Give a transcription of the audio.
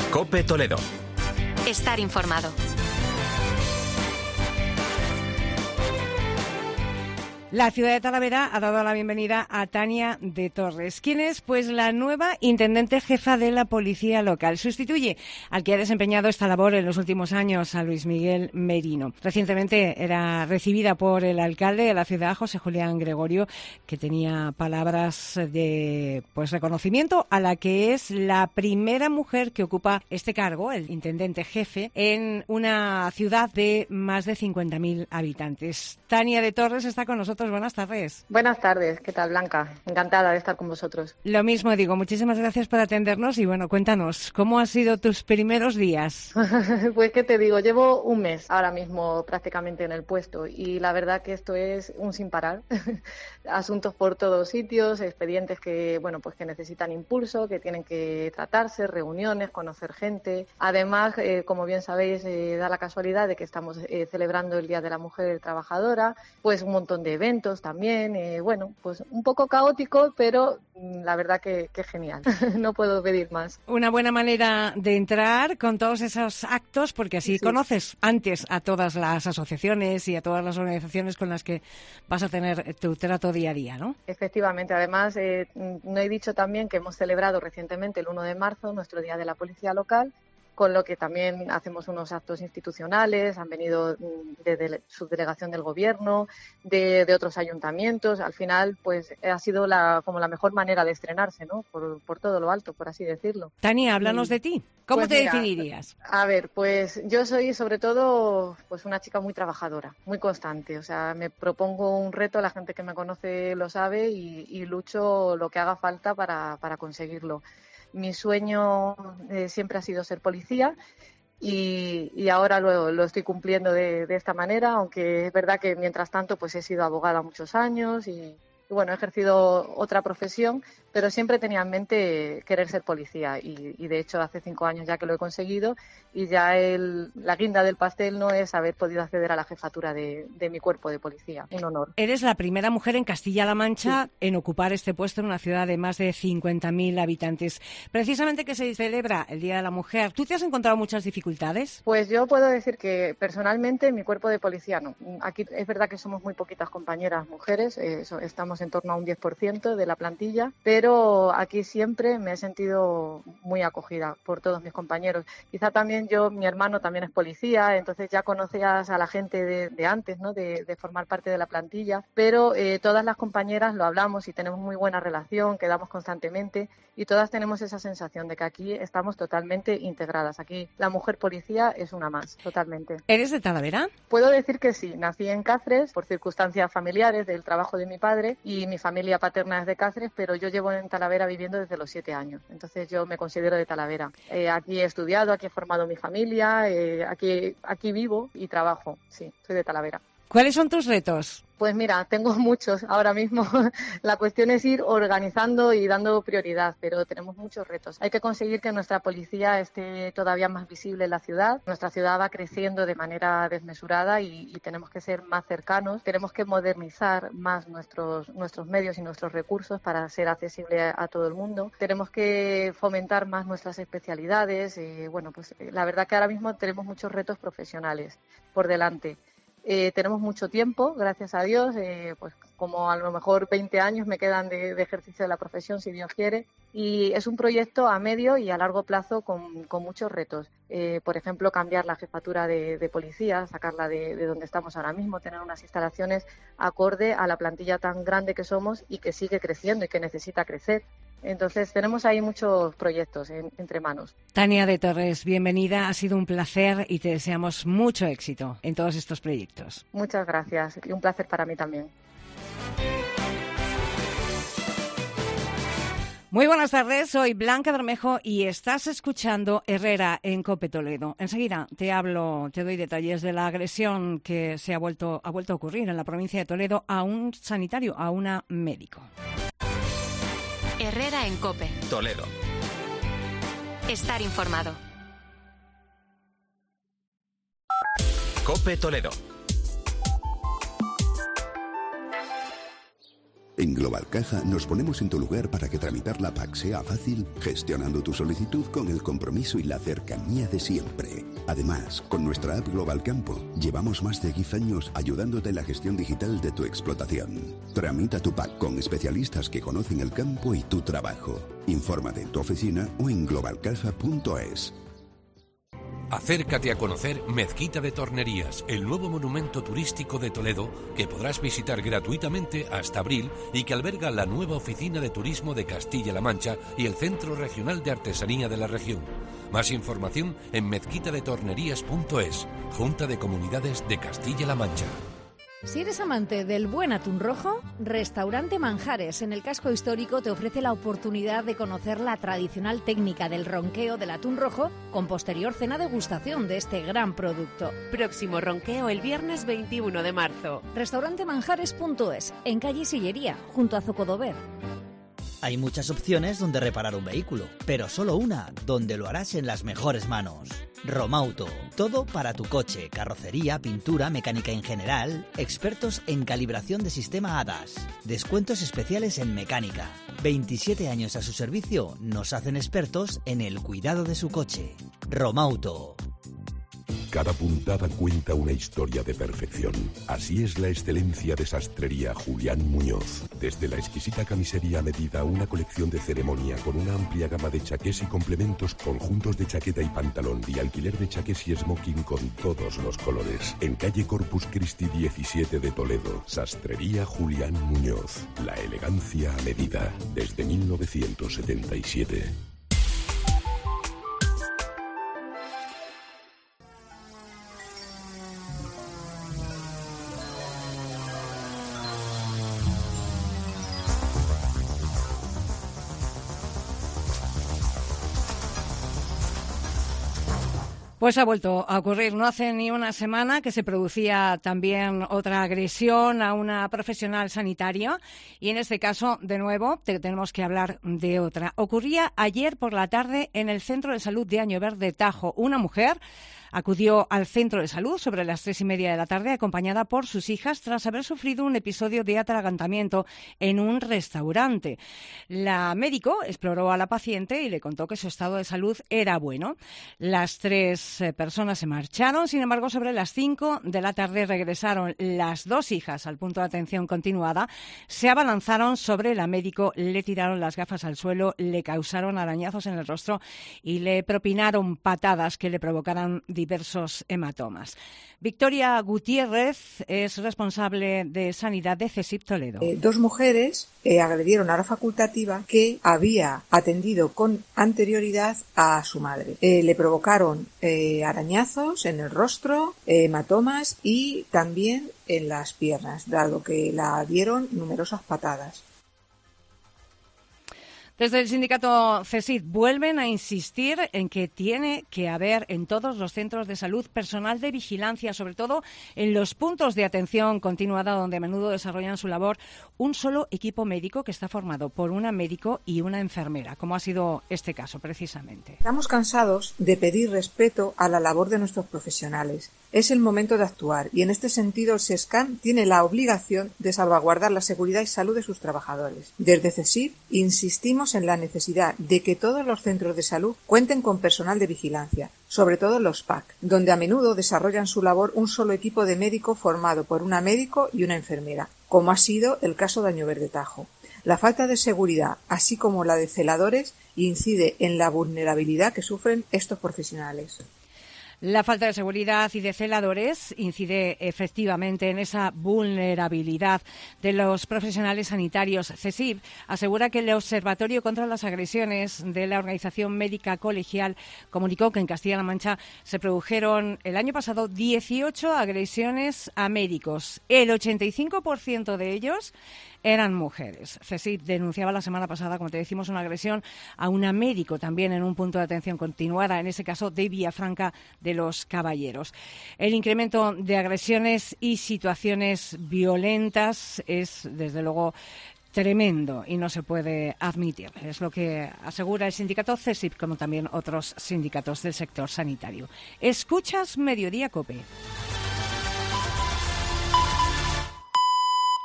COPE Toledo. Estar informado. La ciudad de Talavera ha dado la bienvenida a Tania de Torres, quien es pues la nueva intendente jefa de la policía local. Sustituye al que ha desempeñado esta labor en los últimos años, a Luis Miguel Merino. Recientemente era recibida por el alcalde de la ciudad, José Julián Gregorio, que tenía palabras de reconocimiento a la que es la primera mujer que ocupa este cargo, el intendente jefe, en una ciudad de más de 50.000 habitantes. Tania de Torres está con nosotros. Buenas tardes. Buenas tardes, ¿qué tal, Blanca? Encantada de estar con vosotros. Lo mismo digo, muchísimas gracias por atendernos y bueno, cuéntanos, ¿cómo han sido tus primeros días? Pues qué te digo, llevo un mes ahora mismo prácticamente en el puesto y la verdad que esto es un sin parar. Asuntos por todos sitios, expedientes que, bueno, pues que necesitan impulso, que tienen que tratarse, reuniones, conocer gente. Además, como bien sabéis, da la casualidad de que estamos celebrando el Día de la Mujer Trabajadora, pues un montón de eventos también, bueno, pues un poco caótico, pero la verdad que genial, no puedo pedir más. Una buena manera de entrar con todos esos actos, porque así conoces antes a todas las asociaciones y a todas las organizaciones con las que vas a tener tu trato día a día, ¿no? Efectivamente, además no he dicho también que hemos celebrado recientemente el 1 de marzo nuestro Día de la Policía Local, con lo que también hacemos unos actos institucionales, han venido desde subdelegación del Gobierno, de otros ayuntamientos. Al final, pues ha sido como la mejor manera de estrenarse, ¿no? Por todo lo alto, por así decirlo. Tania, háblanos de ti. ¿Cómo pues te mira, definirías? A ver, pues yo soy sobre todo pues una chica muy trabajadora, muy constante. O sea, me propongo un reto, la gente que me conoce lo sabe y lucho lo que haga falta para conseguirlo. Mi sueño siempre ha sido ser policía y ahora lo estoy cumpliendo de esta manera, aunque es verdad que mientras tanto pues he sido abogada muchos años y bueno, he ejercido otra profesión, pero siempre tenía en mente querer ser policía y de hecho hace 5 años ya que lo he conseguido y ya la guinda del pastel no es haber podido acceder a la jefatura de mi cuerpo de policía. Un honor. Eres la primera mujer en Castilla-La Mancha en ocupar este puesto en una ciudad de más de 50.000 habitantes. Precisamente que se celebra el Día de la Mujer, ¿tú te has encontrado muchas dificultades? Pues yo puedo decir que personalmente mi cuerpo de policía no. Aquí es verdad que somos muy poquitas compañeras mujeres, estamos en torno a un 10% de la plantilla, pero aquí siempre me he sentido muy acogida por todos mis compañeros. Quizá también mi hermano también es policía, entonces ya conocías a la gente de antes, ¿no? De formar parte de la plantilla, pero todas las compañeras lo hablamos y tenemos muy buena relación, quedamos constantemente y todas tenemos esa sensación de que aquí estamos totalmente integradas. Aquí la mujer policía es una más, totalmente. ¿Eres de Talavera? Puedo decir que sí, nací en Cáceres por circunstancias familiares del trabajo de mi padre y mi familia paterna es de Cáceres, pero yo llevo en Talavera viviendo desde los 7 años, entonces yo me considero de Talavera. Aquí he estudiado, aquí he formado mi familia, aquí vivo y trabajo, sí, soy de Talavera. ¿Cuáles son tus retos? Pues mira, tengo muchos ahora mismo. La cuestión es ir organizando y dando prioridad, pero tenemos muchos retos. Hay que conseguir que nuestra policía esté todavía más visible en la ciudad. Nuestra ciudad va creciendo de manera desmesurada y tenemos que ser más cercanos. Tenemos que modernizar más nuestros medios y nuestros recursos para ser accesible a todo el mundo. Tenemos que fomentar más nuestras especialidades. Bueno, pues la verdad que ahora mismo tenemos muchos retos profesionales por delante. Tenemos mucho tiempo, gracias a Dios, pues como a lo mejor 20 años me quedan de ejercicio de la profesión, si Dios quiere, y es un proyecto a medio y a largo plazo con muchos retos. Por ejemplo, cambiar la jefatura de policía, sacarla de donde estamos ahora mismo, tener unas instalaciones acorde a la plantilla tan grande que somos y que sigue creciendo y que necesita crecer. Entonces tenemos ahí muchos proyectos entre manos. Tania de Torres, bienvenida, ha sido un placer y te deseamos mucho éxito en todos estos proyectos. Muchas gracias y un placer para mí también. Muy buenas tardes, soy Blanca Bermejo y estás escuchando Herrera en COPE Toledo. Enseguida te doy detalles de la agresión que ha vuelto a ocurrir en la provincia de Toledo a un sanitario, a una médico. Herrera en COPE Toledo. Estar informado. COPE Toledo. En Global Caja nos ponemos en tu lugar para que tramitar la PAC sea fácil, gestionando tu solicitud con el compromiso y la cercanía de siempre. Además, con nuestra app Global Campo, llevamos más de 10 años ayudándote en la gestión digital de tu explotación. Tramita tu PAC con especialistas que conocen el campo y tu trabajo. Infórmate en tu oficina o en globalcaja.es. Acércate a conocer Mezquita de Tornerías, el nuevo monumento turístico de Toledo que podrás visitar gratuitamente hasta abril y que alberga la nueva oficina de turismo de Castilla-La Mancha y el Centro Regional de Artesanía de la región. Más información en mezquitadetornerías.es, Junta de Comunidades de Castilla-La Mancha. Si eres amante del buen atún rojo, Restaurante Manjares en el casco histórico te ofrece la oportunidad de conocer la tradicional técnica del ronqueo del atún rojo con posterior cena degustación de este gran producto. Próximo ronqueo el viernes 21 de marzo. Restaurantemanjares.es, en calle Sillería, junto a Zocodover. Hay muchas opciones donde reparar un vehículo, pero solo una donde lo harás en las mejores manos. Romauto, todo para tu coche, carrocería, pintura, mecánica en general, expertos en calibración de sistema ADAS, descuentos especiales en mecánica. 27 años a su servicio nos hacen expertos en el cuidado de su coche. Romauto. Cada puntada cuenta una historia de perfección. Así es la excelencia de Sastrería Julián Muñoz. Desde la exquisita camisería a medida, una colección de ceremonia con una amplia gama de chaqués y complementos, conjuntos de chaqueta y pantalón y alquiler de chaqués y smoking con todos los colores. En calle Corpus Christi 17 de Toledo, Sastrería Julián Muñoz. La elegancia a medida, desde 1977. Pues ha vuelto a ocurrir. No hace ni una semana que se producía también otra agresión a una profesional sanitaria y en este caso, de nuevo, tenemos que hablar de otra. Ocurría ayer por la tarde en el Centro de Salud de Añover de Tajo. Una mujer acudió al centro de salud sobre las 3:30 de la tarde acompañada por sus hijas tras haber sufrido un episodio de atragantamiento en un restaurante. La médico exploró a la paciente y le contó que su estado de salud era bueno. Las 3 personas se marcharon, sin embargo, sobre las 5 de la tarde regresaron las 2 hijas al punto de atención continuada, se abalanzaron sobre la médico, le tiraron las gafas al suelo, le causaron arañazos en el rostro y le propinaron patadas que le provocaron diversos hematomas. Victoria Gutiérrez es responsable de Sanidad de CSIP Toledo. 2 mujeres agredieron a la facultativa que había atendido con anterioridad a su madre. Le provocaron arañazos en el rostro, hematomas y también en las piernas, dado que la dieron numerosas patadas. Desde el sindicato CSIC vuelven a insistir en que tiene que haber en todos los centros de salud personal de vigilancia, sobre todo en los puntos de atención continuada donde a menudo desarrollan su labor un solo equipo médico que está formado por una médico y una enfermera, como ha sido este caso precisamente. Estamos cansados de pedir respeto a la labor de nuestros profesionales. Es el momento de actuar y en este sentido el SESCAN tiene la obligación de salvaguardar la seguridad y salud de sus trabajadores. Desde CSIC insistimos en la necesidad de que todos los centros de salud cuenten con personal de vigilancia, sobre todo los PAC, donde a menudo desarrollan su labor un solo equipo de médico formado por una médico y una enfermera, como ha sido el caso de Añover de Tajo. La falta de seguridad, así como la de celadores, incide en la vulnerabilidad que sufren estos profesionales. La falta de seguridad y de celadores incide efectivamente en esa vulnerabilidad de los profesionales sanitarios. CSIP asegura que el Observatorio contra las Agresiones de la Organización Médica Colegial comunicó que en Castilla-La Mancha se produjeron el año pasado 18 agresiones a médicos. El 85% de ellos eran mujeres. CSIP denunciaba la semana pasada, como te decimos, una agresión a una médico también en un punto de atención continuada, en ese caso de Villafranca de los Caballeros. El incremento de agresiones y situaciones violentas es, desde luego, tremendo y no se puede admitir. Es lo que asegura el sindicato CSIP, como también otros sindicatos del sector sanitario. Escuchas Mediodía COPE.